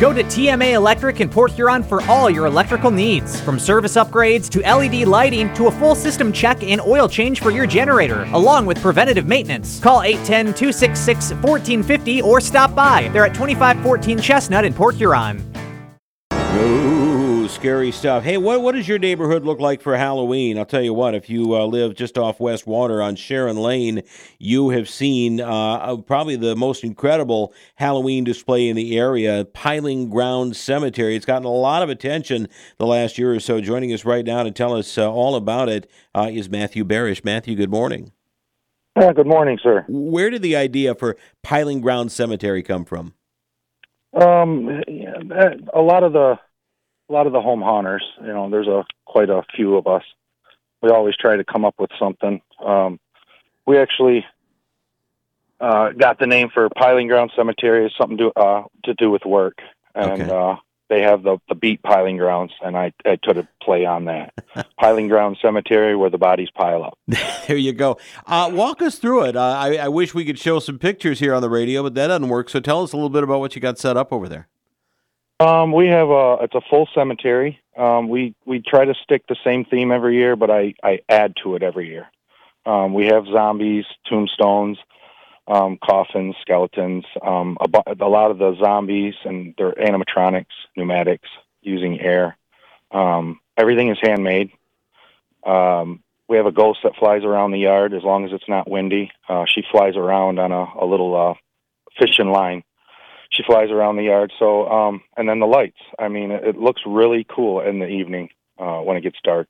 Go to TMA Electric in Port Huron for all your electrical needs. From service upgrades to LED lighting to a full system check and oil change for your generator, along with preventative maintenance. Call 810-266-1450 or stop by. They're at 2514 Chestnut in Port Huron. Ooh, scary stuff. Hey, what does your neighborhood look like for Halloween? I'll tell you what, if you live just off West Water on Sharon Lane, you have seen probably the most incredible Halloween display in the area, Piling Ground Cemetery. It's gotten a lot of attention the last year or so. Joining us right now to tell us all about it is Matthew Barish. Matthew, good morning. Good morning, sir. Where did the idea for Piling Ground Cemetery come from? A lot of the home haunters, there's quite a few of us. We always try to come up with something. We actually got the name for Piling Ground Cemetery. It's something to do with work, and okay. They have the beat Piling Grounds, and I took a play on that. Piling Ground Cemetery, where the bodies pile up. There you go. Walk us through it. I wish we could show some pictures here on the radio, but that doesn't work. So tell us a little bit about what you got set up over there. We have it's a full cemetery. We try to stick the same theme every year, but I add to it every year. We have zombies, tombstones, coffins, skeletons. A lot of the zombies and they're animatronics, pneumatics, using air. Everything is handmade. We have a ghost that flies around the yard as long as it's not windy. She flies around on a little fishing line. She flies around the yard. So, and then the lights. I mean, it looks really cool in the evening when it gets dark.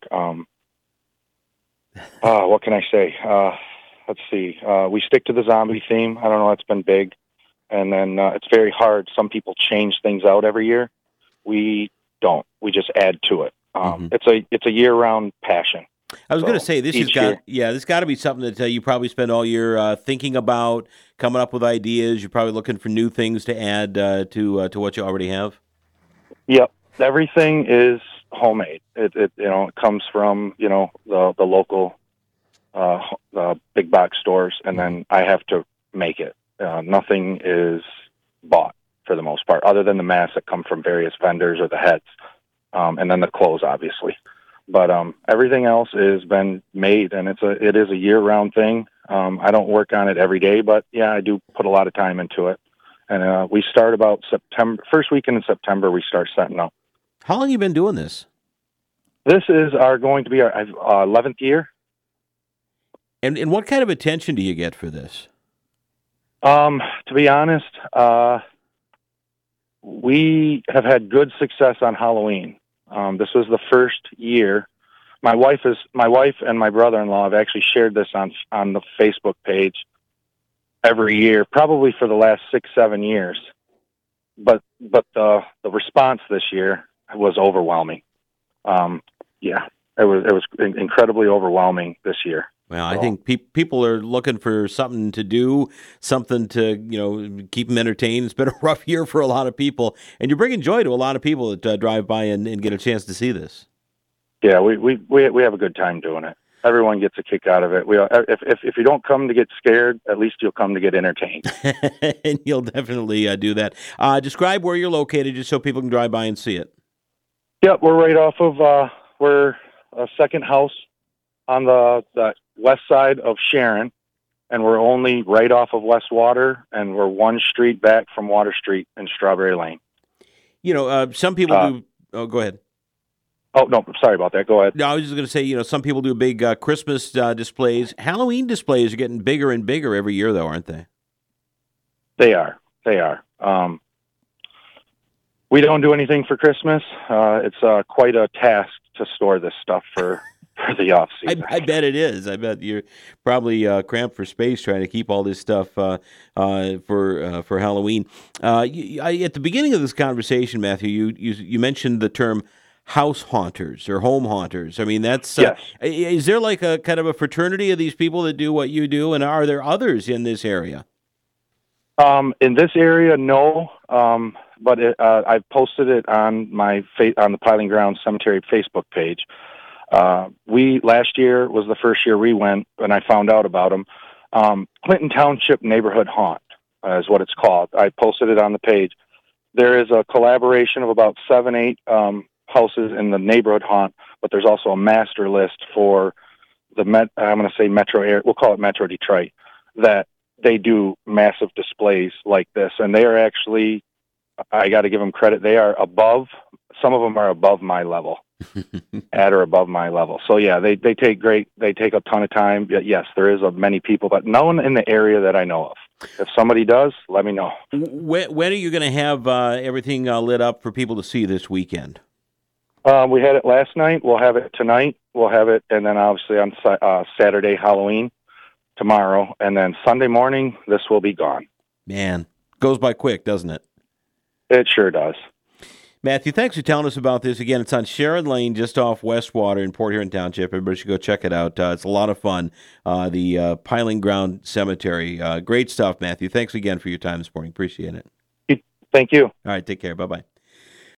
What can I say? Let's see. We stick to the zombie theme. I don't know. It's been big. And then it's very hard. Some people change things out every year. We don't. We just add to it. It's a year-round passion. I was going to say this got to be something that you probably spend all year thinking about, coming up with ideas. You're probably looking for new things to add to what you already have. Yep, everything is homemade. It comes from the local big box stores, and then I have to make it. Nothing is bought for the most part, other than the masks that come from various vendors or the heads, and then the clothes, obviously. But everything else has been made, and it is a year-round thing. I don't work on it every day, but yeah, I do put a lot of time into it. And we start about first weekend in September. We start setting up. How long have you been doing this? This is going to be our 11th year. And what kind of attention do you get for this? To be honest, we have had good success on Halloween. This was the first year. My wife and my brother-in-law have actually shared this on the Facebook page every year, probably for the last 6-7 years. But the response this year was overwhelming. It was incredibly overwhelming this year. Well, I think people are looking for something to do, something to keep them entertained. It's been a rough year for a lot of people, and you're bringing joy to a lot of people that drive by and get a chance to see this. Yeah, we have a good time doing it. Everyone gets a kick out of it. If you don't come to get scared, at least you'll come to get entertained. And you'll definitely do that. Describe where you're located, just so people can drive by and see it. Yep, we're right off of we're a second house on the west side of Sharon, and we're only right off of West Water, and we're one street back from Water Street in Strawberry Lane. Some people do. Oh, go ahead. Oh, no, sorry about that. Go ahead. No, I was just going to say, some people do big Christmas displays. Halloween displays are getting bigger and bigger every year, though, aren't they? They are. We don't do anything for Christmas. It's quite a task to store this stuff for the off season. I bet it is. I bet you're probably cramped for space trying to keep all this stuff for Halloween. At the beginning of this conversation, Matthew, you mentioned the term house haunters or home haunters. I mean, that's yes. Is there like a kind of a fraternity of these people that do what you do, and are there others in this area? In this area, no. But I've posted it on on the Piling Ground Cemetery Facebook page. Last year was the first year we went, and I found out about them. Clinton Township Neighborhood Haunt is what it's called. I posted it on the page. There is a collaboration of about 7, 8 houses in the neighborhood haunt, but there's also a master list for I'm going to say metro area. We'll call it Metro Detroit. That they do massive displays like this, and they are actually, I got to give them credit. They are above. Some of them are above my level, at or above my level. So yeah, they take a ton of time. Yes, there is many people, but no one in the area that I know of. If somebody does, let me know. When are you going to have everything lit up for people to see this weekend? We had it last night. We'll have it tonight. We'll have it, and then obviously on Saturday, Halloween, tomorrow, and then Sunday morning, this will be gone. Man, goes by quick, doesn't it? It sure does. Matthew, thanks for telling us about this. Again, it's on Sharon Lane, just off Westwater in Port Huron Township. Everybody should go check it out. It's a lot of fun. The Piling Ground Cemetery. Great stuff, Matthew. Thanks again for your time this morning. Appreciate it. Thank you. All right, take care. Bye-bye.